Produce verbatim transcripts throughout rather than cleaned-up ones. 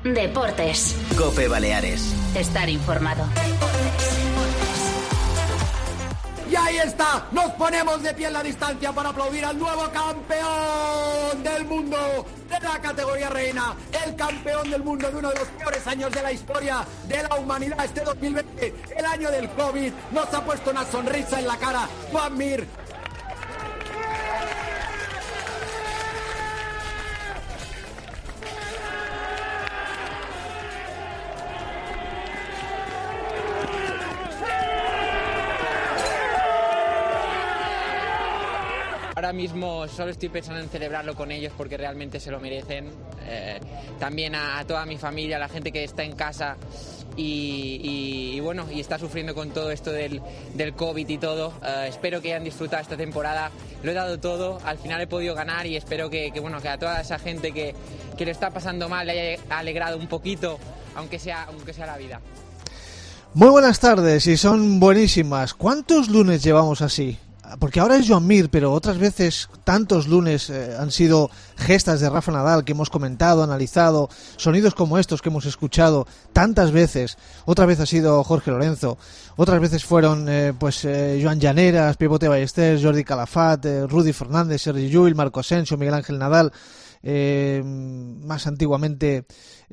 Deportes. COPE Baleares. Estar informado. Y ahí está, nos ponemos de pie en la distancia para aplaudir al nuevo campeón del mundo de la categoría reina, el campeón del mundo de uno de los peores años de la historia de la humanidad. Este dos mil veinte, el año del COVID, nos ha puesto una sonrisa en la cara. Joan Mir. Ahora mismo solo estoy pensando en celebrarlo con ellos porque realmente se lo merecen. Eh, también a, a toda mi familia, a la gente que está en casa y, y, y bueno, y está sufriendo con todo esto del, del COVID y todo. Eh, espero que hayan disfrutado esta temporada. Lo he dado todo, al final he podido ganar y espero que, que, bueno, que a toda esa gente que, que lo está pasando mal le haya alegrado un poquito, aunque sea, aunque sea la vida. Muy buenas tardes y son buenísimas. ¿Cuántos lunes llevamos así? Porque ahora es Joan Mir, pero otras veces tantos lunes eh, han sido gestas de Rafa Nadal que hemos comentado, analizado, sonidos como estos que hemos escuchado tantas veces. Otra vez ha sido Jorge Lorenzo, otras veces fueron eh, pues eh, Joan Llaneras, Pipote Ballester, Jordi Calafat, eh, Rudy Fernández, Sergi Llull, Marco Asensio, Miguel Ángel Nadal. Eh, más antiguamente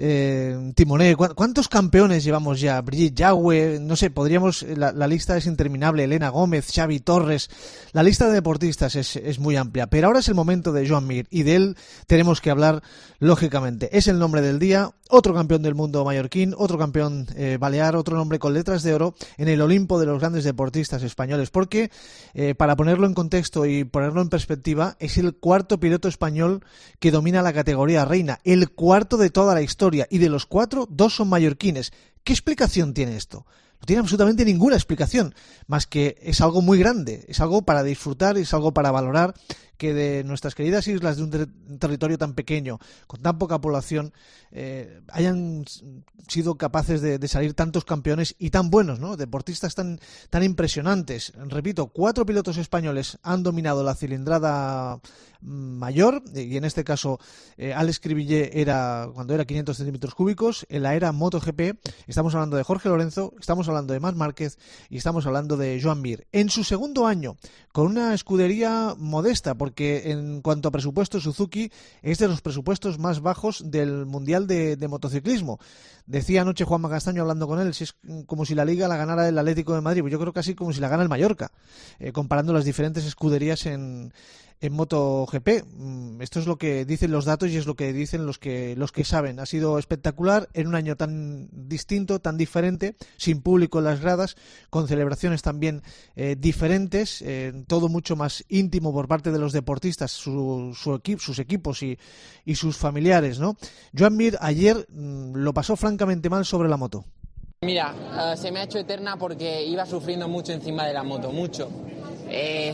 eh, Timoné. ¿Cuántos campeones llevamos ya? Brigitte Yagüe, no sé, podríamos, la, la lista es interminable. Elena Gómez, Xavi Torres, la lista de deportistas es, es muy amplia, pero ahora es el momento de Joan Mir y de él tenemos que hablar lógicamente. Es el nombre del día, otro campeón del mundo mallorquín, otro campeón eh, balear, otro nombre con letras de oro en el Olimpo de los grandes deportistas españoles, porque eh, para ponerlo en contexto y ponerlo en perspectiva, es el cuarto piloto español que domina la categoría reina, el cuarto de toda la historia, y de los cuatro, dos son mallorquines. ¿Qué explicación tiene esto? No tiene absolutamente ninguna explicación, más que es algo muy grande, es algo para disfrutar, es algo para valorar, que de nuestras queridas islas, de un, ter- un territorio tan pequeño, con tan poca población, eh, hayan sido capaces de, de salir tantos campeones y tan buenos, ¿no? Deportistas tan, tan impresionantes. Repito, cuatro pilotos españoles han dominado la cilindrada mayor, y en este caso eh, Alex Cribillé era cuando era quinientos centímetros cúbicos. En la era MotoGP estamos hablando de Jorge Lorenzo, estamos hablando de Marc Márquez y estamos hablando de Joan Mir. En su segundo año, con una escudería modesta, porque en cuanto a presupuesto, Suzuki es de los presupuestos más bajos del Mundial de, de Motociclismo. Decía anoche Juanma Castaño hablando con él, si es como si la Liga la ganara el Atlético de Madrid, pues yo creo casi como si la gana el Mallorca, eh, comparando las diferentes escuderías en en MotoGP. Esto es lo que dicen los datos y es lo que dicen los que los que saben. Ha sido espectacular en un año tan distinto, tan diferente, sin público en las gradas, con celebraciones también eh, diferentes, eh, todo mucho más íntimo por parte de los deportistas, su, su equipo, sus equipos y, y sus familiares, ¿no? Joan Mir ayer mmm, lo pasó francamente mal sobre la moto. Mira, uh, se me ha hecho eterna porque iba sufriendo mucho encima de la moto, mucho. Eh,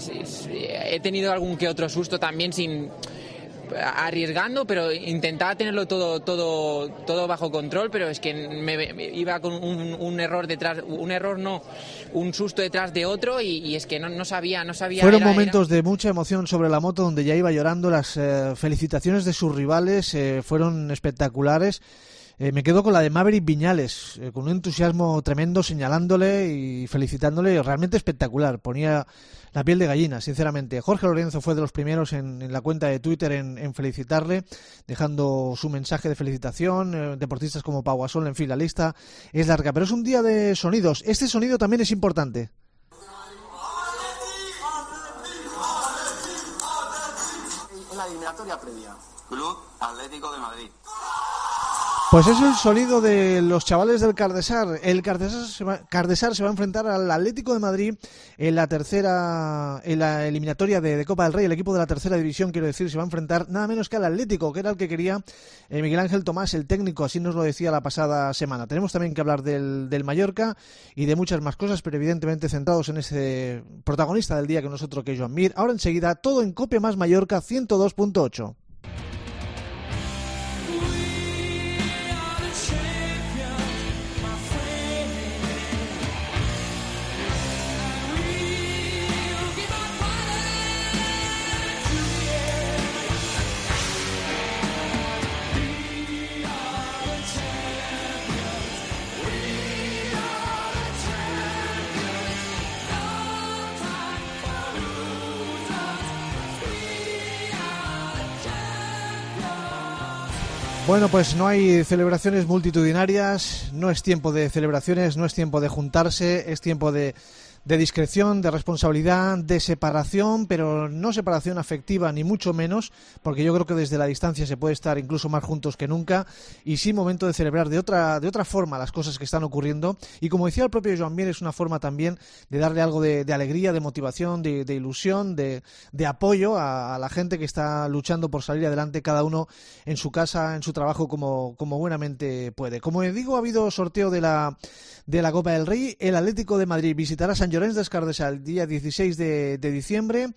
he tenido algún que otro susto también, sin arriesgando, pero intentaba tenerlo todo todo todo bajo control, pero es que me, me iba con un, un error detrás, un error no, un susto detrás de otro y, y es que no, no sabía, no sabía. Fueron era, momentos era... de mucha emoción sobre la moto, donde ya iba llorando. Las eh, felicitaciones de sus rivales eh, fueron espectaculares. Eh, me quedo con la de Maverick Viñales, eh, con un entusiasmo tremendo, señalándole y felicitándole, realmente espectacular. Ponía la piel de gallina, sinceramente. Jorge Lorenzo fue de los primeros en, en la cuenta de Twitter en, en felicitarle, dejando su mensaje de felicitación. Eh, deportistas como Pau Gasol, en fin, la lista es larga. Pero es un día de sonidos. Este sonido también es importante. En la eliminatoria previa, Club Atlético de Madrid. Pues es el sonido de los chavales del Cardesar. El Cardesar se va, Cardesar se va a enfrentar al Atlético de Madrid en la tercera, en la eliminatoria de, de Copa del Rey. El equipo de la tercera división, quiero decir, se va a enfrentar nada menos que al Atlético, que era el que quería eh, Miguel Ángel Tomás, el técnico, así nos lo decía la pasada semana. Tenemos también que hablar del, del Mallorca y de muchas más cosas, pero evidentemente centrados en ese protagonista del día que nosotros, que es Joan Mir. Ahora enseguida, todo en Cope Más Mallorca ciento dos punto ocho. Bueno, pues no hay celebraciones multitudinarias, no es tiempo de celebraciones, no es tiempo de juntarse, es tiempo de, de discreción, de responsabilidad, de separación, pero no separación afectiva ni mucho menos, porque yo creo que desde la distancia se puede estar incluso más juntos que nunca, y sí momento de celebrar de otra de otra forma las cosas que están ocurriendo, y como decía el propio Joan Mir, es una forma también de darle algo de, de alegría, de motivación, de, de ilusión, de, de apoyo a, a la gente que está luchando por salir adelante, cada uno en su casa, en su trabajo, como, como buenamente puede. Como digo, ha habido sorteo de la de la Copa del Rey. El Atlético de Madrid visitará Sant Llorenç des Cardassar el día dieciséis de, de diciembre.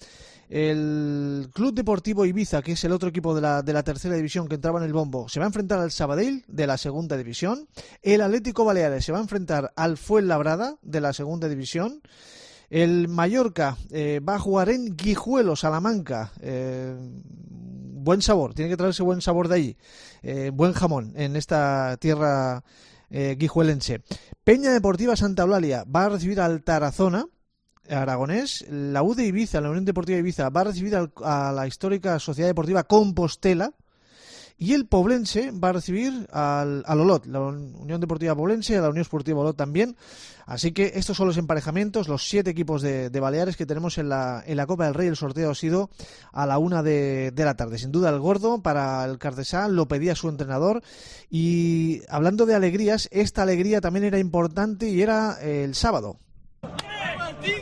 El Club Deportivo Ibiza, que es el otro equipo de la, de la tercera división que entraba en el bombo, se va a enfrentar al Sabadell de la segunda división. El Atlético Baleares se va a enfrentar al Fuenlabrada de la segunda división. El Mallorca eh, va a jugar en Guijuelo, Salamanca. Eh, buen sabor, tiene que traerse buen sabor de allí. Eh, buen jamón en esta tierra eh, guijuelense. Peña Deportiva Santa Eulalia va a recibir al Tarazona aragonés. La U de Ibiza, la Unión Deportiva Ibiza, va a recibir al, a la histórica Sociedad Deportiva Compostela. Y el Poblense va a recibir al, al Olot, la Unión Deportiva Poblense, a la Unión Esportiva Olot también. Así que estos son los emparejamientos, los siete equipos de, de Baleares que tenemos en la, en la Copa del Rey. El sorteo ha sido a la una de, de la tarde. Sin duda el gordo para el Cardassar, lo pedía su entrenador. Y hablando de alegrías, esta alegría también era importante y era eh, el sábado. ¡El Tigre!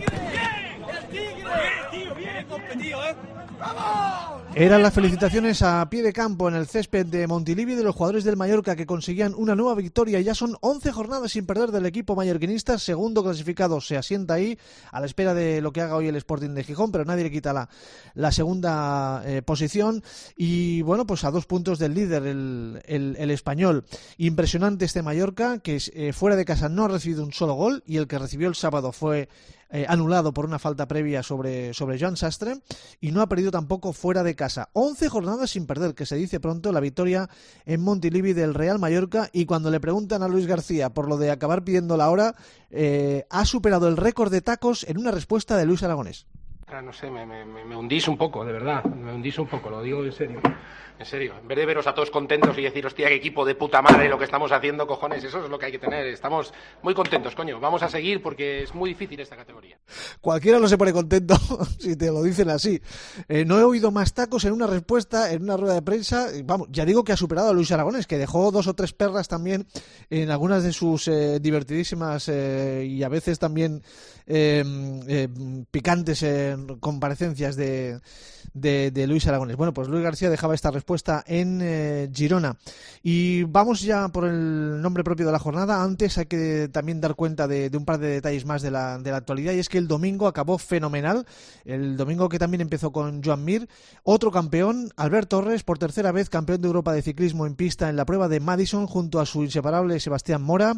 ¡El Tigre! ¡Tío, bien competido, eh! ¡Vamos! Eran las felicitaciones a pie de campo en el césped de Montilivi de los jugadores del Mallorca que conseguían una nueva victoria. Ya son once jornadas sin perder del equipo mallorquinista, segundo clasificado se asienta ahí a la espera de lo que haga hoy el Sporting de Gijón, pero nadie le quita la, la segunda eh, posición. Y bueno, pues a dos puntos del líder, el, el, el español. Impresionante este Mallorca, que eh, fuera de casa no ha recibido un solo gol, y el que recibió el sábado fue Eh, anulado por una falta previa sobre, sobre Joan Sastre, y no ha perdido tampoco fuera de casa. once jornadas sin perder, que se dice pronto, la victoria en Montilivi del Real Mallorca. Y cuando le preguntan a Luis García por lo de acabar pidiendo la hora, eh, ha superado el récord de tacos en una respuesta de Luis Aragonés. No sé, me, me, me hundís un poco, de verdad, me hundís un poco, lo digo en serio, en serio. En vez de veros a todos contentos y decir, hostia, qué equipo de puta madre lo que estamos haciendo, cojones, eso es lo que hay que tener. Estamos muy contentos, coño, vamos a seguir porque es muy difícil esta categoría. Cualquiera no se pone contento si te lo dicen así. Eh, no he oído más tacos en una respuesta, en una rueda de prensa. Vamos, ya digo que ha superado a Luis Aragonés, que dejó dos o tres perras también en algunas de sus eh, divertidísimas eh, y a veces también eh, eh, picantes eh, comparecencias de, de, de Luis Aragonés. Bueno, pues Luis García dejaba esta respuesta en eh, Girona. Y vamos ya por el nombre propio de la jornada. Antes hay que también dar cuenta de, de un par de detalles más de la, de la actualidad, y es que el domingo acabó fenomenal. El domingo que también empezó con Joan Mir. Otro campeón, Albert Torres, por tercera vez campeón de Europa de ciclismo en pista en la prueba de Madison, junto a su inseparable Sebastián Mora.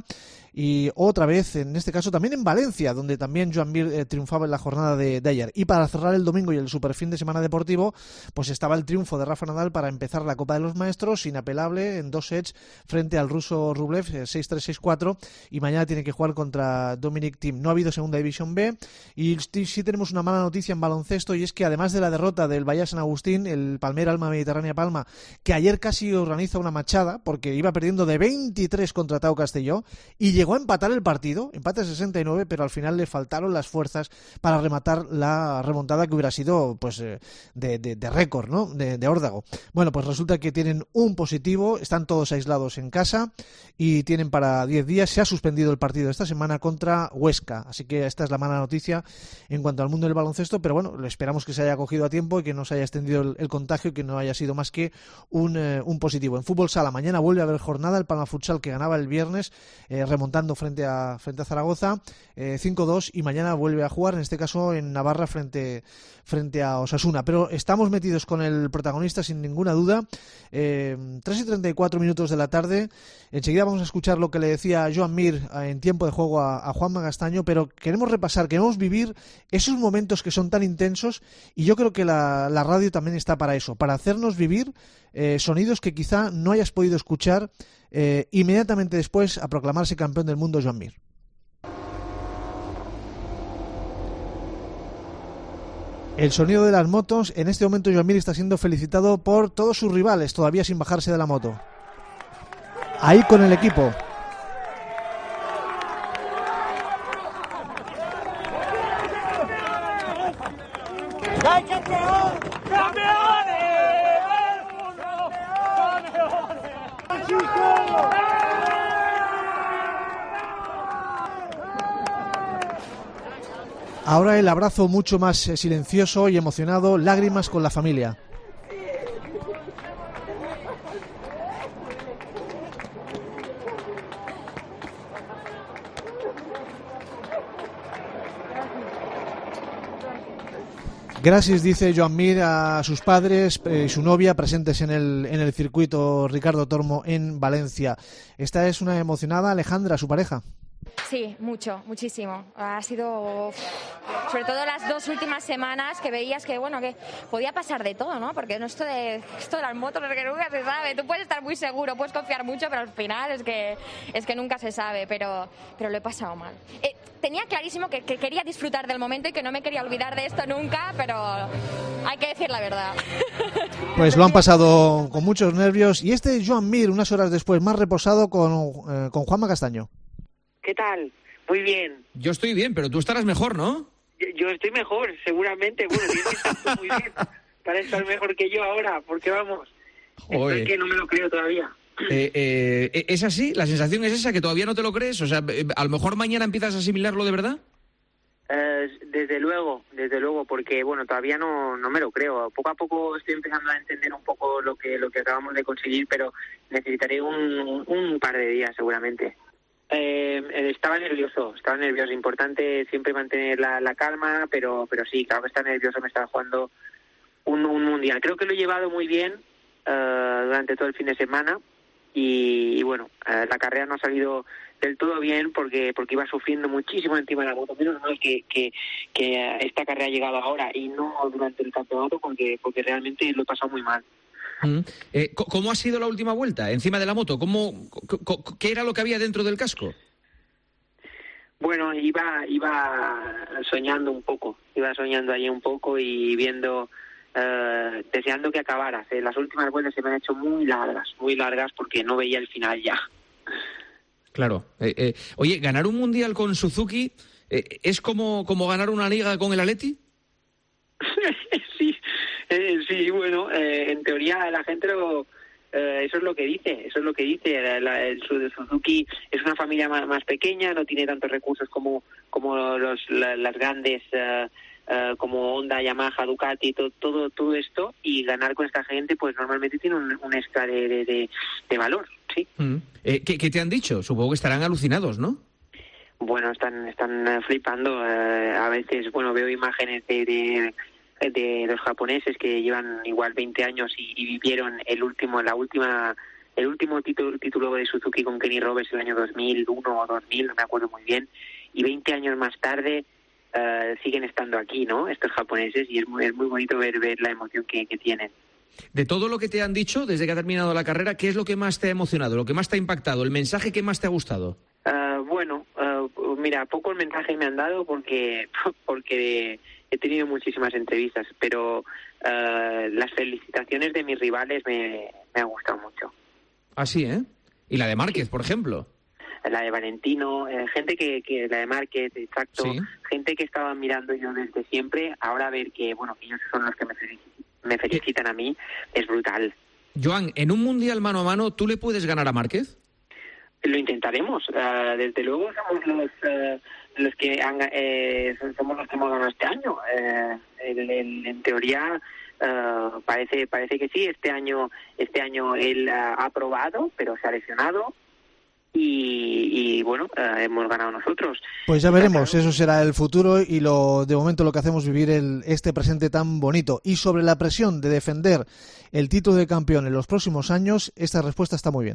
Y otra vez, en este caso también en Valencia, donde también Joan Mir eh, triunfaba en la jornada de, de ayer. Y para cerrar el domingo y el super fin de semana deportivo, pues estaba el triunfo de Rafa Nadal para empezar la Copa de los Maestros, inapelable, en dos sets frente al ruso Rublev, eh, seis tres seis cuatro, y mañana tiene que jugar contra Dominic Thiem. No ha habido segunda división B, y sí tenemos una mala noticia en baloncesto, y es que además de la derrota del Bahía San Agustín, el Palmera Alma Mediterránea Palma, que ayer casi organiza una machada, porque iba perdiendo de veintitrés contra Tau Castelló, y llegó a empatar el partido, empate sesenta y nueve, pero al final le faltaron las fuerzas para rematar la remontada que hubiera sido pues de, de, de récord, ¿no? De, de órdago. Bueno, pues resulta que tienen un positivo, están todos aislados en casa y tienen para diez días. Se ha suspendido el partido esta semana contra Huesca, así que esta es la mala noticia en cuanto al mundo del baloncesto, pero bueno, esperamos que se haya cogido a tiempo y que no se haya extendido el, el contagio y que no haya sido más que un, eh, un positivo. En fútbol sala, mañana vuelve a haber jornada, el Palma Futsal, que ganaba el viernes eh, remontando frente a, frente a Zaragoza, eh, cinco dos, y mañana vuelve a jugar, en este caso en Navarra, frente, frente a Osasuna. Pero estamos metidos con el protagonista sin ninguna duda. eh, tres y treinta y cuatro minutos de la tarde, enseguida vamos a escuchar lo que le decía Joan Mir en tiempo de juego a, a Juanma Castaño, pero queremos repasar, queremos vivir esos momentos que son tan intensos, y yo creo que la, la radio también está para eso, para hacernos vivir eh, sonidos que quizá no hayas podido escuchar eh, inmediatamente después a proclamarse campeón del mundo Joan Mir. El sonido de las motos. En este momento Joan Mir está siendo felicitado por todos sus rivales, todavía sin bajarse de la moto. ahí con el equipo. ¡Hay campeón! ¡Campeones! Ahora el abrazo mucho más silencioso y emocionado, lágrimas con la familia. Gracias, dice Joan Mir a sus padres y eh, su novia presentes en el, en el circuito Ricardo Tormo en Valencia. Esta es una emocionada Alejandra, su pareja. Sí, mucho, muchísimo. Ha sido, sobre todo las dos últimas semanas, que veías que, bueno, que podía pasar de todo, ¿no? Porque no esto de esto de las motos es que nunca se sabe. Tú puedes estar muy seguro, puedes confiar mucho, pero al final es que es que nunca se sabe. Pero, pero lo he pasado mal. Eh, tenía clarísimo que, que quería disfrutar del momento y que no me quería olvidar de esto nunca, pero hay que decir la verdad. Pues lo han pasado con muchos nervios. Y este Joan Mir, unas horas después, más reposado con, eh, con Juanma Castaño. ¿Qué tal? Muy bien. Yo estoy bien, pero tú estarás mejor, ¿no? Yo, yo estoy mejor, seguramente. Bueno, tienes que estar tú muy bien para estar mejor que yo ahora, porque vamos, esto es que no me lo creo todavía. Eh, eh, ¿Es así? ¿La sensación es esa, que todavía no te lo crees? O sea, a lo mejor mañana empiezas a asimilarlo de verdad. Eh, desde luego, desde luego, porque bueno, todavía no, no me lo creo. Poco a poco estoy empezando a entender un poco lo que lo que acabamos de conseguir, pero necesitaré un, un par de días seguramente. Eh, estaba nervioso, estaba nervioso. Importante siempre mantener la, la calma, pero pero sí, claro que está nervioso. Me estaba jugando un, un mundial. Creo que lo he llevado muy bien uh, durante todo el fin de semana y, y bueno, uh, la carrera no ha salido del todo bien porque porque iba sufriendo muchísimo encima de la moto. Menos mal que, que, que esta carrera ha llegado ahora y no durante el campeonato porque porque realmente lo he pasado muy mal. Mm. Eh, ¿Cómo ha sido la última vuelta encima de la moto? ¿Cómo, ¿Qué era lo que había dentro del casco? Bueno, iba iba soñando un poco, iba soñando ahí un poco y viendo, uh, deseando que acabara. Eh, las últimas vueltas se me han hecho muy largas, muy largas porque no veía el final ya. Claro. Eh, eh, oye, ¿ganar un mundial con Suzuki eh, es como, como ganar una liga con el Atleti? Sí. Eh, sí, bueno, eh, en teoría la gente lo, eh, eso es lo que dice, eso es lo que dice. La, la, el Suzuki es una familia más, más pequeña, no tiene tantos recursos como como los la, las grandes uh, uh, como Honda, Yamaha, Ducati, todo todo todo esto, y ganar con esta gente, pues normalmente tiene un, un extra de, de, de, de valor, sí. Mm. Eh, ¿qué, ¿Qué te han dicho? Supongo que estarán alucinados, ¿no? Bueno, están están flipando. Eh, a veces, bueno, veo imágenes de, de de los japoneses que llevan igual veinte años y, y vivieron el último la última el último título, título de Suzuki con Kenny Roberts el año dos mil uno o dos mil, no me acuerdo muy bien, y veinte años más tarde uh, siguen estando aquí, ¿no? Estos japoneses, y es muy, es muy bonito ver ver la emoción que, que tienen. De todo lo que te han dicho desde que ha terminado la carrera, ¿qué es lo que más te ha emocionado, lo que más te ha impactado, el mensaje que más te ha gustado? Uh, bueno, uh, mira, poco el mensaje me han dado porque porque he tenido muchísimas entrevistas, pero uh, las felicitaciones de mis rivales me, me han gustado mucho. Ah, sí, ¿eh? ¿Y la de Márquez, sí, por ejemplo? La de Valentino, eh, gente que, que, la de Márquez, exacto, sí, gente que estaba mirando yo desde siempre, ahora ver que, bueno, ellos son los que me felicitan, me felicitan a mí, es brutal. Joan, en un mundial mano a mano, ¿tú le puedes ganar a Márquez? Lo intentaremos, uh, desde luego somos los uh, los que han, eh, somos los que hemos ganado este año. Eh, el, el, en teoría uh, parece parece que sí. Este año este año él uh, ha aprobado, pero se ha lesionado y, y bueno, uh, hemos ganado nosotros. Pues ya veremos, eso será el futuro y lo de momento lo que hacemos es vivir el, este presente tan bonito. Y sobre la presión de defender el título de campeón en los próximos años, esta respuesta está muy bien.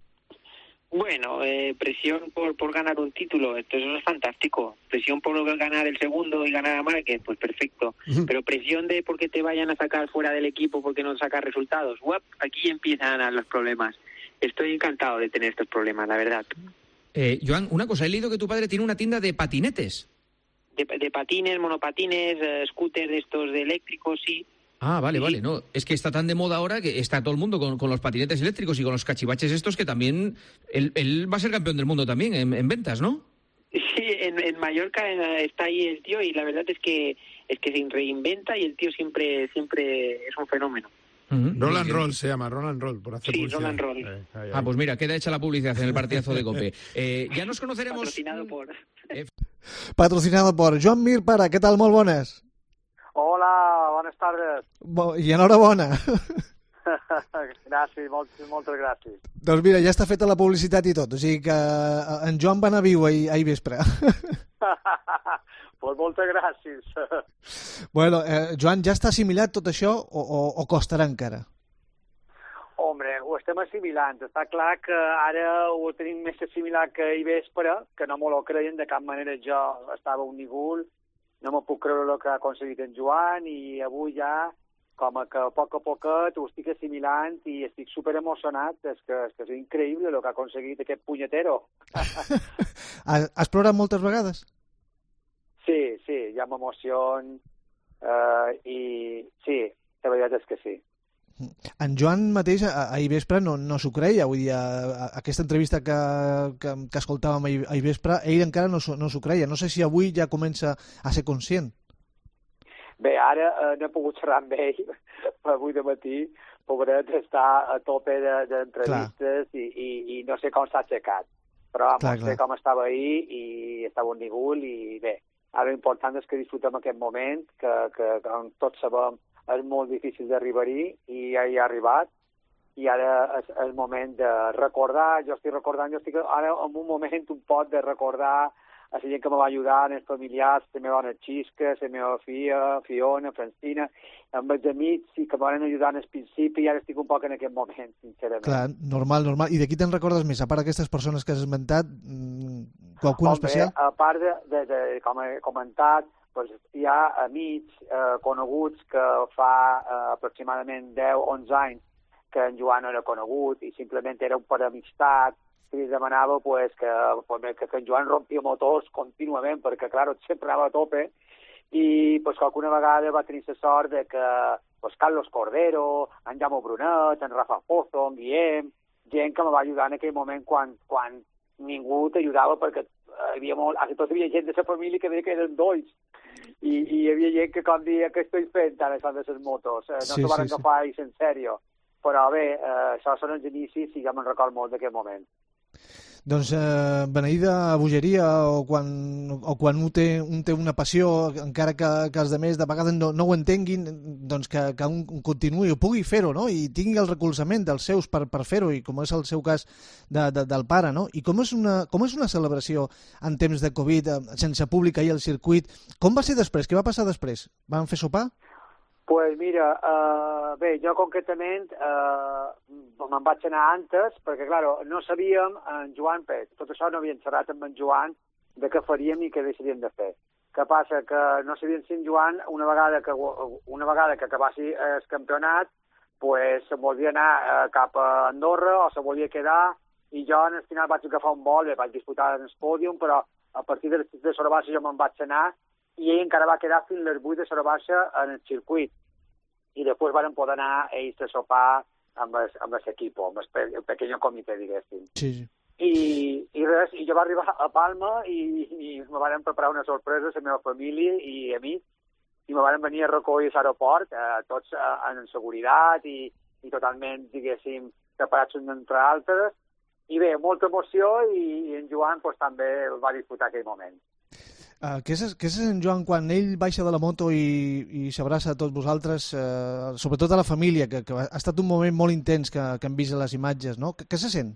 Bueno, eh, presión por por ganar un título, esto eso es fantástico. Presión por ganar el segundo y ganar a Márquez, pues perfecto. Uh-huh. Pero presión de porque te vayan a sacar fuera del equipo porque no sacas resultados, ¡guap! Aquí empiezan los problemas. Estoy encantado de tener estos problemas, la verdad. Eh, Joan, una cosa, he leído que tu padre tiene una tienda de patinetes. De, de patines, monopatines, uh, scooters estos de eléctricos, sí. Ah, vale, vale. No, es que está tan de moda ahora que está todo el mundo con, con los patinetes eléctricos y con los cachivaches estos que también... Él, él va a ser campeón del mundo también en, en ventas, ¿no? Sí, en, en Mallorca está ahí el tío y la verdad es que es que se reinventa y el tío siempre siempre es un fenómeno. Uh-huh. Roland Roll se llama, Roland Roll, por hacer Sí, publicidad. Roland Roll. Eh, ahí, ahí. Ah, pues mira, queda hecha la publicidad en el partidazo de COPE. Eh, ya nos conoceremos... Patrocinado por... Eh, Patrocinado por Joan Mir Para. Què tal? Molt bones. Hola, bones tardes. Bo I enhorabona. Gràcies, molt, moltes gràcies. Doncs mira, ja està feta la publicitat i tot, o sigui que en Joan va anar viu ahir, ahir vespre. Pues moltes gràcies. Bueno, eh, Joan, ja està assimilat tot això o, o, o costarà encara? Hombre, ho estem assimilant. Està clar que ara ho tenim més assimilat que ahir vespre, que no me lo creien, de cap manera jo estava un nigul, no me puc creure el que ha aconseguit en Joan i avui ja, com que a poc a poquet ho estic assimilant i estic super emocionat. És que, és que és increïble el que ha aconseguit aquest punyetero. Has, has plorat moltes vegades? Sí, sí, ja m'emocion uh, i sí, la veritat és que sí. En Joan mateix ahir vespre no, no s'ho creia, vull dir, a, a, aquesta entrevista que, que, que escoltàvem ahir, ahir vespre, ell encara no, no s'ho creia. No sé si avui ja comença a ser conscient. Bé, ara eh, no he pogut xerrar amb ell, avui de matí, pobret, està a tope d'entrevistes de, i, i, i no sé com s'ha aixecat, però clar, no sé clar. Com estava ahir i estava un nigul i bé, ara l'important és que disfrutem aquest moment, que, que, que tots sabem és molt difícil d'arribar-hi i ja hi ha arribat i ara és el moment de recordar, jo estic recordant, jo estic ara en un moment un pot de recordar a la gent que me va ajudar, els familiars, la meva dona Xisca, la meva filla, Fiona, Francina, amb els amics i que me van ajudar en el principi i ara estic un poc en aquest moment, sincerament. Clar, normal, normal. I de qui te'n recordes més? A part d'aquestes persones que has esmentat, qualcun Home, especial? A part de, de, de com he comentat, pues hi ha amics eh, coneguts que fa eh, aproximadament deu o onze anys que en Joan no era conegut i simplement era un per amistat i li demanava pues, que, que, que en Joan rompia motors contínuament perquè, clar, sempre anava a tope i pues, alguna vegada va tenir la sort de que pues, Carlos Cordero, en Jaume Brunet, en Rafa Pozo, en Guillem, gent que me va ajudar en aquell moment quan, quan ningú t'ajudava perquè hi havia molt, tot hi havia gent de la família que deia que eren dolls i, i hi havia gent que com dia que estic fent ara això de les motos, eh, no sí, s'ho van sí, agafar sí. en sèrio, però bé, eh, això són els inicis i ja me'n record molt d'aquest moment. Doncs eh, beneïda bogeria o quan, o quan un, té, un té una passió, encara que, que els altres de vegades no, no ho entenguin, doncs que, que un continuï o pugui fer-ho, no? I tingui el recolzament dels seus per, per fer-ho, i com és el seu cas de, de, del pare, no? I com és, una, com és una celebració en temps de Covid, sense públic ahir al circuit? Com va ser després? Què va passar després? Van fer sopar? Pues mira, uh, bé, jo concretament uh, me'n vaig anar antes, perquè, clar, no sabíem, en Joan, Pet, tot això no havíem xerrat amb en Joan de què faríem i què deixaríem de fer. Què passa? Que no sabíem si en Joan, una vegada que, una vegada que acabassi el campionat, pues se volia anar uh, cap a Andorra o se volia quedar, i jo al final vaig agafar un vol, vaig disputar en el pòdium, però a partir de, de Sora Baixa jo me'n vaig anar, i ell encara va quedar fins les vuit de Sora Baixa en el circuit. I després van poder anar ells a sopar amb l'equip, amb el pequeño comitè, diguéssim. Sí, sí. I, i res, i jo vaig arribar a Palma i, i me van preparar una sorpresa a la meva família i amics, i me van venir a recollir a l'aeroport, eh, tots eh, en seguretat i, i totalment, diguéssim, preparats uns entre altres. I bé, molta emoció i, i en Joan pues, també va disfrutar aquell moment. Uh, què, és, què és en Joan quan ell baixa de la moto i, i s'abraça a tots vosaltres, uh, sobretot a la família, que, que ha estat un moment molt intens que, que hem vist a les imatges, no? Què, què se sent?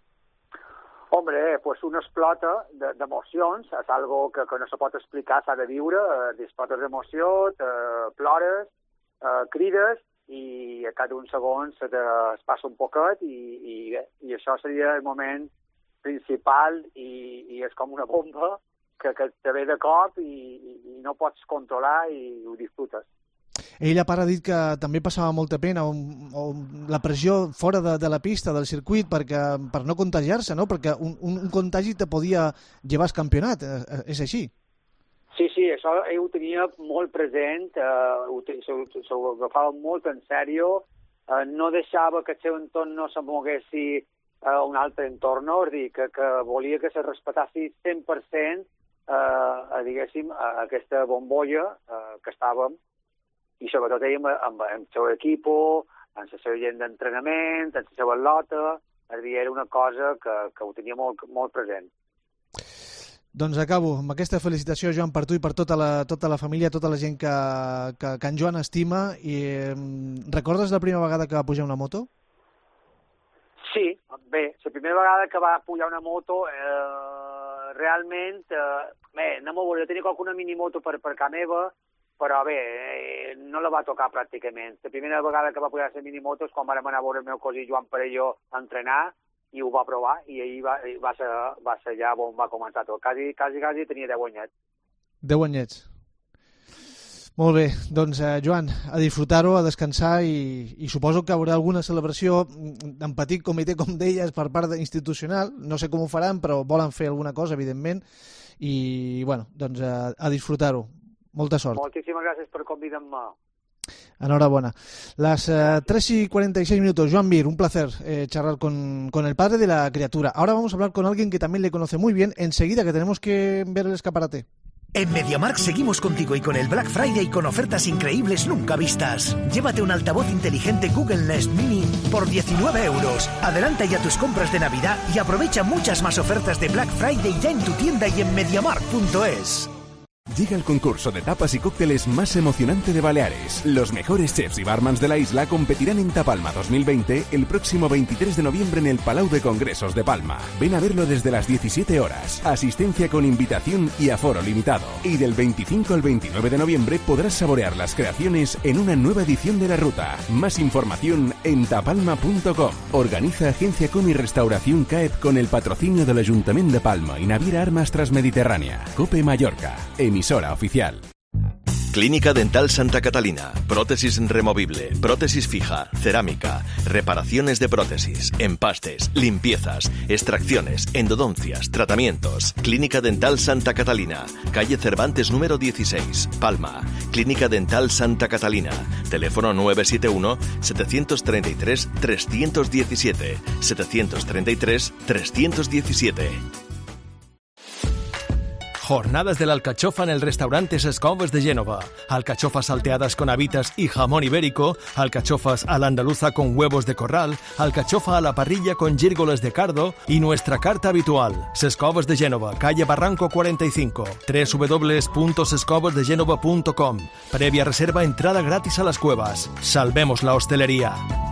Hombre, pues un explota d'emocions, és algo que, que no se pot explicar, s'ha de viure, eh, explotes d'emoció, plores, eh, crides, i a cada un segon se te, es passa un poquet, i, i, i això seria el moment principal, i, i és com una bomba, que, que te ve de cop i, i no pots controlar i ho disfrutes. Ell a part ha dit que també passava molta pena o, o la pressió fora de, de la pista, del circuit, perquè, per no contagiar-se, no? Perquè un, un, un contagi te podia llevar al campionat, és així? Sí, sí, això ell ho tenia molt present, eh, s'ho agafava molt en sèrio, eh, no deixava que el seu entorn no se moguessi a un altre entorn, no? És dir, que, que volia que se respectassi cent per cent eh, a, diguéssim, a aquesta bombolla eh, que estàvem, i sobretot ell amb, amb, amb el seu equip, amb la seva gent d'entrenament, amb la seva lota, és dir, era una cosa que, que ho tenia molt, molt present. Doncs acabo amb aquesta felicitació, Joan, per tu i per tota la, tota la família, tota la gent que, que, que en Joan estima. I eh, recordes la primera vegada que va pujar una moto? Sí, bé, la primera vegada que va pujar una moto, eh, realment, eh, bé, anem a veure, jo tenia qualcuna minimoto per, per casa meva, però bé, eh, no la va tocar pràcticament. La primera vegada que va pujar la minimoto és quan vam anar a veure el meu cosí Joan Perelló a entrenar, i ho va provar, i ahir va, va, ser, va ser ja on va començar tot. Quasi, quasi, quasi tenia deu anyets. Deu anyets. Molt bé, doncs eh, Joan, a disfrutar-ho, a descansar, i, i suposo que hi haurà alguna celebració en petit comitè, com deies, per part institucional. No sé com ho faran, però volen fer alguna cosa, evidentment, i bueno, doncs a, a disfrutar-ho. Molta sort. Moltíssimes gràcies per convidar-me. Enhorabuena. Las uh, tres y cuarenta y seis minutos. Joan Mir, un placer eh, charlar con, con el padre de la criatura. Ahora vamos a hablar con alguien que también le conoce muy bien. Enseguida, que tenemos que ver el escaparate. En MediaMarkt seguimos contigo y con el Black Friday con ofertas increíbles nunca vistas. Llévate un altavoz inteligente Google Nest Mini por diecinueve euros. Adelanta ya tus compras de Navidad y aprovecha muchas más ofertas de Black Friday ya en tu tienda y en mediamarkt punto es. Llega el concurso de tapas y cócteles más emocionante de Baleares. Los mejores chefs y barmans de la isla competirán en Tapalma dos mil veinte el próximo veintitrés de noviembre en el Palau de Congresos de Palma. Ven a verlo desde las diecisiete horas. Asistencia con invitación y aforo limitado. Y del veinticinco al veintinueve de noviembre podrás saborear las creaciones en una nueva edición de la ruta. Más información en tapalma punto com. Organiza Agencia Com y Restauración C A E P con el patrocinio del Ayuntamiento de Palma y Naviera Armas Transmediterránea. Cope Mallorca. Emisora oficial. Clínica Dental Santa Catalina. Prótesis removible, prótesis fija, cerámica, reparaciones de prótesis, empastes, limpiezas, extracciones, endodoncias, tratamientos. Clínica Dental Santa Catalina. Calle Cervantes número dieciséis, Palma. Clínica Dental Santa Catalina. Teléfono nueve siete uno, siete tres tres, tres uno siete, siete tres tres, tres uno siete. Jornadas de la alcachofa en el restaurante Ses Coves de Génova. Alcachofas salteadas con habitas y jamón ibérico, alcachofas a la andaluza con huevos de corral, alcachofa a la parrilla con gírgoles de cardo y nuestra carta habitual. Ses Coves de Génova, calle Barranco cuarenta y cinco, doble u doble u doble u punto ses coves de genova punto com. Previa reserva, entrada gratis a las cuevas. Salvemos la hostelería.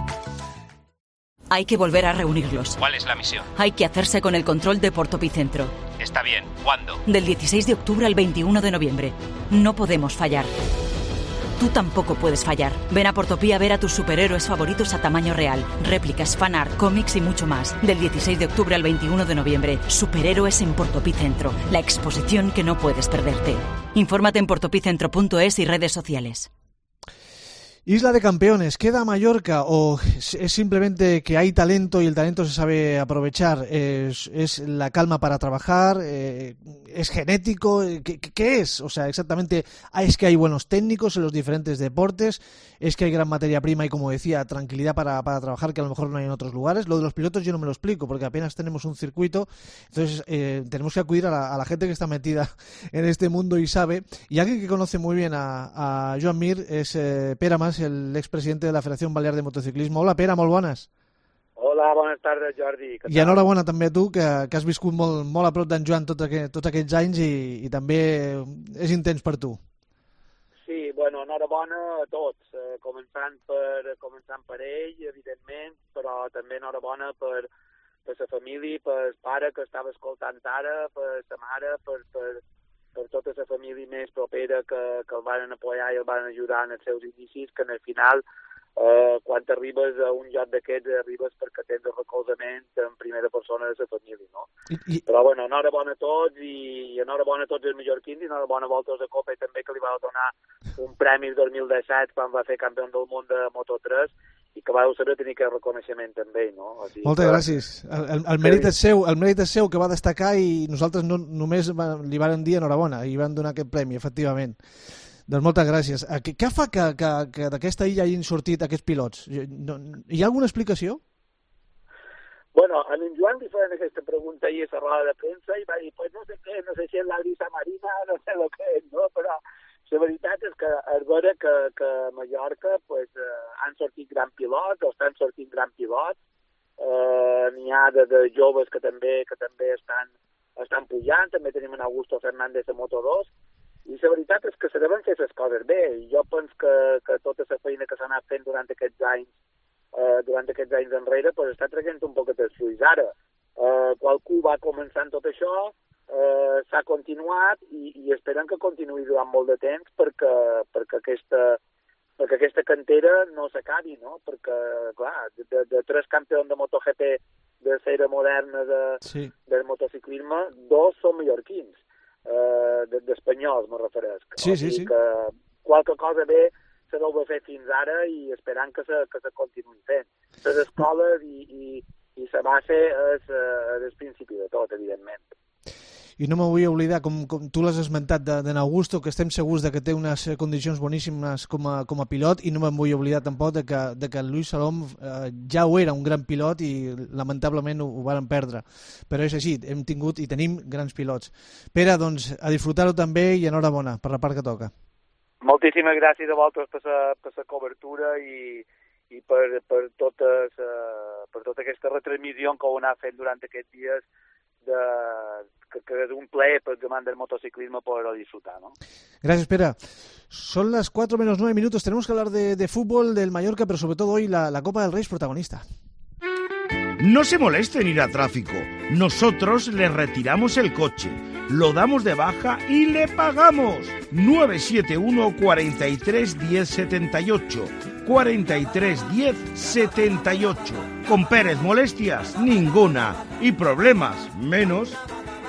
Hay que volver a reunirlos. ¿Cuál es la misión? Hay que hacerse con el control de Portopicentro. Está bien. ¿Cuándo? Del dieciséis de octubre al veintiuno de noviembre. No podemos fallar. Tú tampoco puedes fallar. Ven a Portopí a ver a tus superhéroes favoritos a tamaño real. Réplicas, fanart, cómics y mucho más. Del dieciséis de octubre al veintiuno de noviembre. Superhéroes en Portopicentro. La exposición que no puedes perderte. Infórmate en portopicentro punto es y redes sociales. Isla de Campeones, ¿queda Mallorca o es simplemente que hay talento y el talento se sabe aprovechar? ¿Es, es la calma para trabajar? Eh, ¿Es genético? ¿Qué, ¿Qué es? O sea, exactamente, ¿es que hay buenos técnicos en los diferentes deportes? ¿Es que hay gran materia prima y, como decía, tranquilidad para, para trabajar que a lo mejor no hay en otros lugares? Lo de los pilotos yo no me lo explico porque apenas tenemos un circuito, entonces eh, tenemos que acudir a la, a la gente que está metida en este mundo y sabe. Y alguien que conoce muy bien a, a Joan Mir es eh, Pere Mas, el expresidente de la Federación Balear de Motociclismo. Hola, Pere, molt bones. Hola, bones tardes, Jordi. I enhorabona també a tu, que, que has viscut molt, molt a prop d'en Joan tot aquest, tots aquests anys i, i també és intens per tu. Sí, bueno, enhorabona a tots, eh, començant, per, començant per ell, evidentment, però també enhorabona per, per la família, per el pare que estava escoltant ara, per la mare, per, per, per tota la família més propera que, que el van apoyar i el van ajudar en els seus inicis, que en el final, eh, quan arribes a un lloc d'aquests, arribes perquè tens el recolzament en primera persona de la família, no? I, i... Però, bueno, enhorabona a tots i, i enhorabona a tots els mallorquins i enhorabona a voltes a Copa també que li va donar un premi el dos mil disset quan va fer campió del món de Moto tres i que vau saber tenir aquest reconeixement també, no? O sigui, Moltes que... gràcies. El, el, el, mèrit és seu, el mèrit és seu, que va destacar i nosaltres no, només va, li vàrem dir enhorabona i van donar aquest premi, efectivament. Doncs moltes gràcies. Què, què fa que, que, que d'aquesta illa hagin sortit aquests pilots? No, hi ha alguna explicació? Bueno, a en Joan li feien aquesta pregunta ahir a la roda de premsa i va dir, pues no sé què, no sé si és la brisa marina, no sé el que és, no? Però la veritat és que és vera que, que a Mallorca pues, eh, han sortit gran pilots, o estan sortint gran pilots, eh, n'hi ha de, de joves que també que també estan, estan pujant, també tenim en Augusto Fernández a Moto dos, i la veritat és que se deuen fer les coses bé, i jo penso que, que tota la feina que s'ha anat fent durant aquests anys, eh, durant aquests anys enrere, pues, està traient un poc de fruits ara. Eh, qualcú va començant tot això, Uh, s'ha continuat i, i esperem que continuï durant molt de temps perquè, perquè, aquesta, perquè aquesta cantera no s'acabi, no? Perquè, clar, de, de tres campions de MotoGP de l'era moderna de, sí. del motociclisme, dos són mallorquins, uh, d'espanyols, me referesc. Sí, sí, sí. Que qualque cosa bé se deu fer fins ara i esperant que se, que se continuï fent. Les escoles i, i, i la base és, és el principi de tot, evidentment. I no me vull oblidar, com, com tu l'has esmentat, d'en Augusto, que estem segurs de que té unes condicions boníssimes com a, com a pilot, i no me'n vull oblidar tampoc de que, de que Luis Salom eh, ja ho era un gran pilot i lamentablement ho, ho varen perdre. Però és així, hem tingut i tenim grans pilots. Pere, doncs, a disfrutar-ho també i enhorabona per la part que toca. Moltíssimes gràcies a vosaltres per la, per la cobertura i, i per, per, totes, uh, per tota aquesta retransmissió que ho anat fent durant aquests dies de, que, que és un plaer per el del motociclismo poderlo disfrutar, ¿no? Gracias, Pera. Son las cuatro menos nueve minutos. Tenemos que hablar de, de fútbol, del Mallorca, pero sobre todo hoy la, la Copa del Rey es protagonista. No se moleste en ir a tráfico. Nosotros le retiramos el coche, lo damos de baja y le pagamos. nueve siete uno, cuarenta y tres, diez, setenta y ocho. cuarenta y tres, diez, setenta y ocho. Con Pérez, molestias ninguna y problemas menos.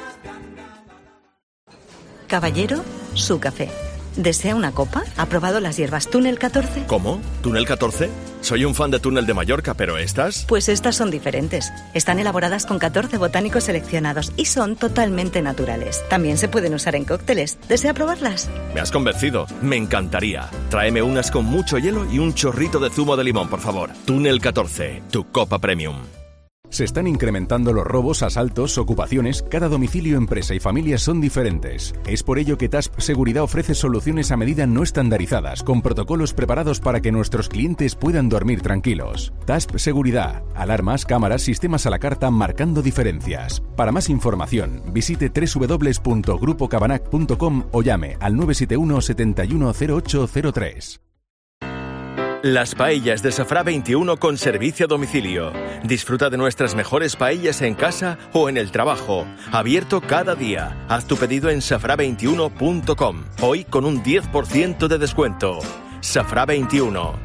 Caballero, su café. ¿Desea una copa? ¿Ha probado las hierbas Túnel catorce? ¿Cómo? ¿Túnel catorce? Soy un fan de Túnel de Mallorca, pero ¿estas? Pues estas son diferentes. Están elaboradas con catorce botánicos seleccionados y son totalmente naturales. También se pueden usar en cócteles. ¿Desea probarlas? Me has convencido. Me encantaría. Tráeme unas con mucho hielo y un chorrito de zumo de limón, por favor. Túnel catorce, tu copa premium. Se están incrementando los robos, asaltos, ocupaciones. Cada domicilio, empresa y familia son diferentes. Es por ello que T A S P Seguridad ofrece soluciones a medida no estandarizadas, con protocolos preparados para que nuestros clientes puedan dormir tranquilos. T A S P Seguridad. Alarmas, cámaras, sistemas a la carta, marcando diferencias. Para más información, visite doble u doble u doble u punto grupo cabanac punto com o llame al nueve siete uno, setenta y uno, cero ocho cero tres. Las paellas de Safrà veintiuno con servicio a domicilio. Disfruta de nuestras mejores paellas en casa o en el trabajo. Abierto cada día. Haz tu pedido en safrà veintiuno punto com. Hoy con un diez por ciento de descuento. Safrà veintiuno.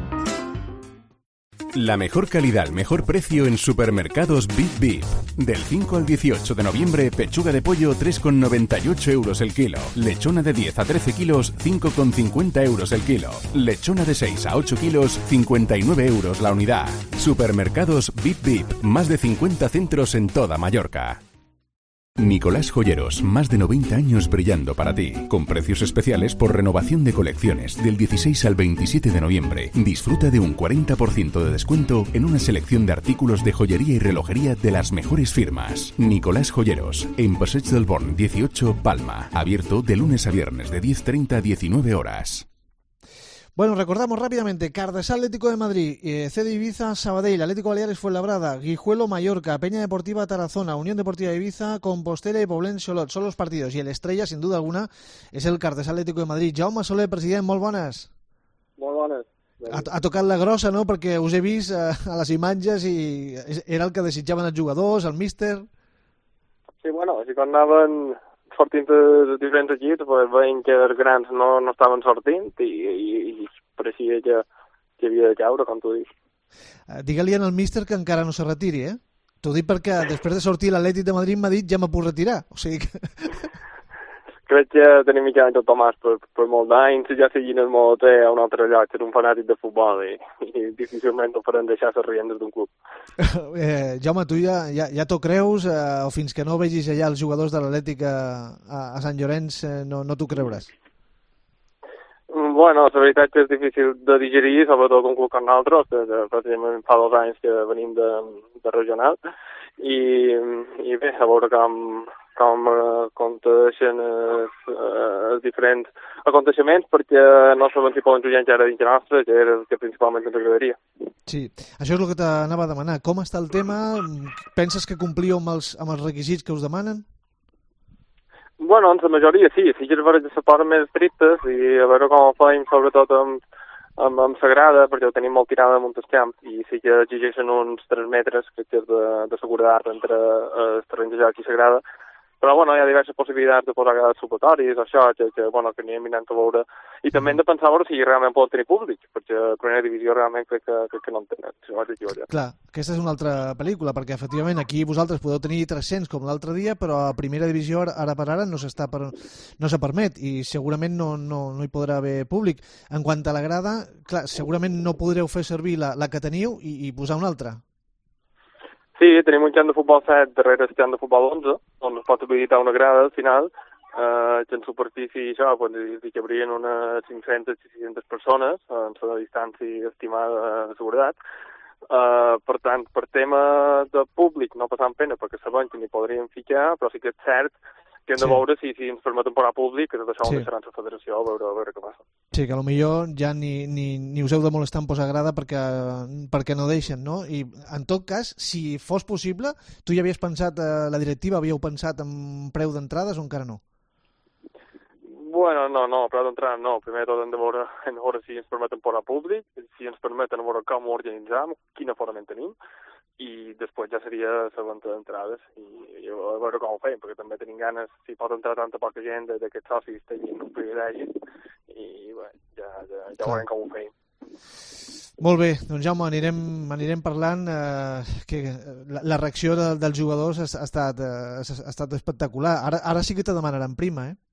La mejor calidad, mejor precio en supermercados Bip Bip. Del cinco al dieciocho de noviembre, pechuga de pollo tres con noventa y ocho euros el kilo. Lechona de diez a trece kilos, cinco con cincuenta euros el kilo. Lechona de seis a ocho kilos, cincuenta y nueve euros la unidad. Supermercados Bip Bip, más de cincuenta centros en toda Mallorca. Nicolás Joyeros, más de noventa años brillando para ti, con precios especiales por renovación de colecciones del dieciséis al veintisiete de noviembre. Disfruta de un cuarenta por ciento de descuento en una selección de artículos de joyería y relojería de las mejores firmas. Nicolás Joyeros, en Passeig del Born dieciocho, Palma, abierto de lunes a viernes de diez treinta a diecinueve horas. Bueno, recordamos rápidamente: Cardesal Atlético de Madrid, eh, C D Ibiza, Sabadell, Atlético Baleares Fuenlabrada, Guijuelo Mallorca, Peña Deportiva Tarazona, Unión Deportiva Ibiza, Compostela y Poblense Olot. Son los partidos y el estrella, sin duda alguna, es el Cardesal Atlético de Madrid. Jaume Soler, president, molt bones. Molt bones. Ha, ha tocat la grossa, no?, perquè us he vist a, a les imatges i era el que desitjaven els jugadors, el míster. Sí, bueno, així quan anaven sortint de diferents equips, pues, veient que els grans no, no estaven sortint i, i, i pareixia que, que havia de caure, com tu dius. Uh, Digue-li al míster que encara no se retiri, eh? T'ho dic perquè després de sortir l'Atlètic de Madrid m'ha dit ja me puc retirar, o sigui que... Que crec que tenim mitjà tot Tomàs per, per molt d'anys, ja seguint el Moté a un altre lloc, és un fanàtic de futbol i, i difícilment ho farem deixar ser riendes d'un club. Eh, Jaume, tu ja, ja, ja t'ho creus eh, o fins que no vegis allà els jugadors de l'Atlètic a, a, a Sant Llorenç eh, no, no t'ho creuràs? Bueno, la veritat que és difícil de digerir, sobretot un club com nosaltres, que pràcticament fa dos anys que venim de, de regional, i, i bé, a veure com, com aconteixen els, els diferents aconteixements, perquè no sabem si poden jugar encara dins nostre, que era el que principalment ens agradaria. Sí, això és el que t'anava a demanar. Com està el tema? Penses que compliu amb els, amb els requisits que us demanen? Bueno, en la majoria sí, sí que és veritat que se poden més estrictes i a veure com ho feim, sobretot amb, amb, amb Sagrada, perquè ho tenim molt tirada damunt el camp i sí que exigeixen uns tres metres, crec que és de, de seguretat entre el terreny de joc i Sagrada. Però, bueno, hi ha diverses possibilitats de posar supletoris, això, que, que, bueno, que anirem mirant a veure. I també hem de pensar a veure si realment poden tenir públic, perquè la primera divisió realment crec que, crec que no en tenen, si no vaig equivocar. Clar, aquesta és una altra pel·lícula, perquè efectivament aquí vosaltres podeu tenir tres-cents com l'altre dia, però a primera divisió ara per ara no s'està per, no se permet i segurament no, no, no hi podrà haver públic. En quant a la grada, clar, segurament no podreu fer servir la, la que teniu i, i posar una altra. Sí, tenim un camp de futbol set darrere el camp de futbol onze, on es pot habilitar una grada al final, eh, que en superfície això, pues, hi cabrien unes cinc-centes a sis-centes persones, en la distància estimada de seguretat. Uh, per tant, per tema de públic no passant pena, perquè sabem que n'hi podríem ficar, però sí que és cert que hem de sí. veure si, si ens permeten parar públic, que tot això sí. ho deixaran la federació, a veure, a veure què passa. Sí, que potser ja ni, ni, ni us heu de molestar en posar grada perquè, perquè no deixen, no? I en tot cas, si fos possible, tu ja havies pensat, eh, la directiva, havíeu pensat en preu d'entrades o encara no? Bueno, no, no, preu d'entrada no. Primer tot hem de veure, hem de veure si ens permeten posar públic, si ens permeten veure com ho organitzam, quina forma en tenim, i després ja seria la venda d'entrades i, i a veure com ho fem, perquè també tenim ganes, si pot entrar tanta poca gent, de, de que els socis tinguin un privilegi i bé, ja, ja, ja veurem com ho fem. Molt bé, doncs Jaume, anirem, anirem parlant eh, que la, la reacció de, dels jugadors ha, ha, estat, eh, ha estat espectacular. Ara, ara sí que te demanaran prima, eh?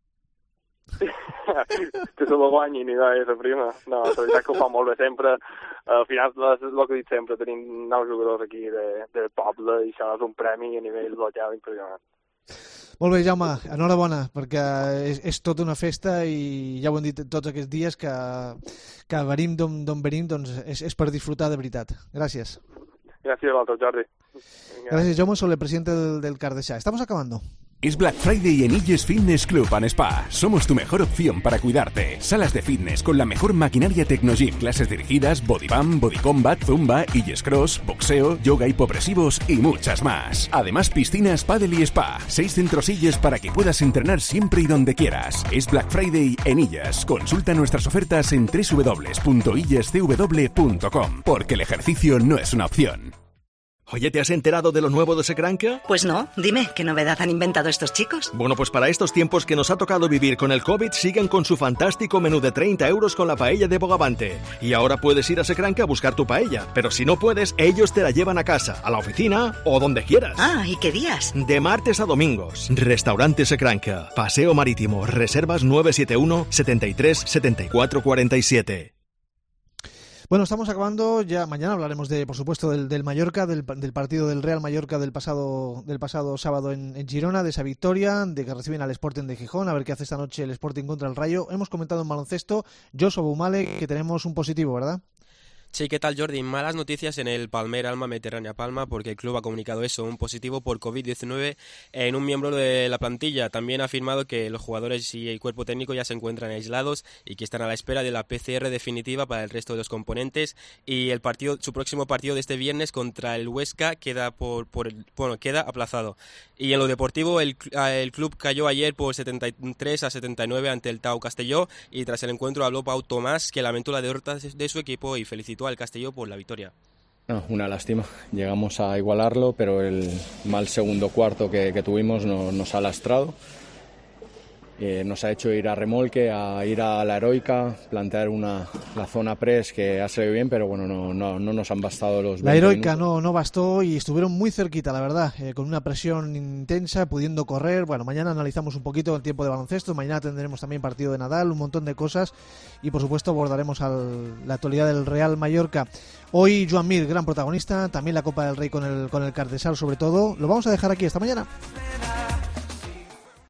Que se la guanyin i no és la prima. No, la veritat que ho fa molt bé sempre. Al final, és el que he dit sempre, tenim nous jugadors aquí de, de poble i això és un premi a nivell local impressionant. Molt bé, Jaume, enhorabona, perquè és, és tota una festa i ja ho hem dit tots aquests dies que, que venim d'on venim, doncs és, és per disfrutar de veritat. Gràcies. Gràcies a vosaltres, Jordi. Venga. Gracias, Jaume, soy el presidente del, del Cardesà. Estamos acabando. Es Black Friday en Illes Fitness Club and Spa. Somos tu mejor opción para cuidarte. Salas de fitness con la mejor maquinaria Tecnogym, clases dirigidas, body bump, body combat, zumba, Illes Cross, boxeo, yoga hipopresivos y muchas más. Además, piscinas, pádel y spa. Seis centros Illes para que puedas entrenar siempre y donde quieras. Es Black Friday en Illes. Consulta nuestras ofertas en doble u doble u doble u punto illes c w punto com, porque el ejercicio no es una opción. Oye, ¿te has enterado de lo nuevo de Secranca? Pues no, dime, ¿qué novedad han inventado estos chicos? Bueno, pues para estos tiempos que nos ha tocado vivir con el COVID, siguen con su fantástico menú de treinta euros con la paella de Bogavante. Y ahora puedes ir a Secranca a buscar tu paella, pero si no puedes, ellos te la llevan a casa, a la oficina o donde quieras. Ah, ¿y qué días? De martes a domingos. Restaurante Secranca, Paseo Marítimo, reservas nueve siete uno, setenta y tres, setenta y cuatro cuarenta y siete. Bueno, estamos acabando, ya mañana hablaremos de, por supuesto, del, del Mallorca, del, del partido del Real Mallorca del pasado del pasado sábado en, en Girona, de esa victoria, de que reciben al Sporting de Gijón, a ver qué hace esta noche el Sporting contra el Rayo. Hemos comentado en baloncesto, Josu Bumale, que tenemos un positivo, ¿verdad? Sí, ¿qué tal, Jordi? Malas noticias en el Palmer Alma Mediterránea Palma, porque el club ha comunicado eso, un positivo por COVID diecinueve en un miembro de la plantilla. También ha afirmado que los jugadores y el cuerpo técnico ya se encuentran aislados y que están a la espera de la P C R definitiva para el resto de los componentes. Y el partido, su próximo partido de este viernes contra el Huesca queda por, por el, bueno, queda aplazado. Y en lo deportivo, el, el club cayó ayer por setenta y tres a setenta y nueve ante el Tau Castelló, y tras el encuentro habló Pau Tomás, que lamentó la derrota de su equipo y felicitó al Castelló por la victoria. No, una lástima, llegamos a igualarlo, pero el mal segundo cuarto que, que tuvimos no, nos ha lastrado Eh, nos ha hecho ir a remolque, a ir a la heroica, plantear una, la zona press que ha salido bien, pero bueno, no, no, no nos han bastado los La heroica no, no bastó y estuvieron muy cerquita, la verdad, eh, con una presión intensa, pudiendo correr. Bueno, mañana analizamos un poquito el tiempo de baloncesto, mañana tendremos también partido de Nadal, un montón de cosas y por supuesto abordaremos al, la actualidad del Real Mallorca. Hoy Joan Mir, gran protagonista, también la Copa del Rey con el, con el Cardesal sobre todo. Lo vamos a dejar aquí, hasta mañana.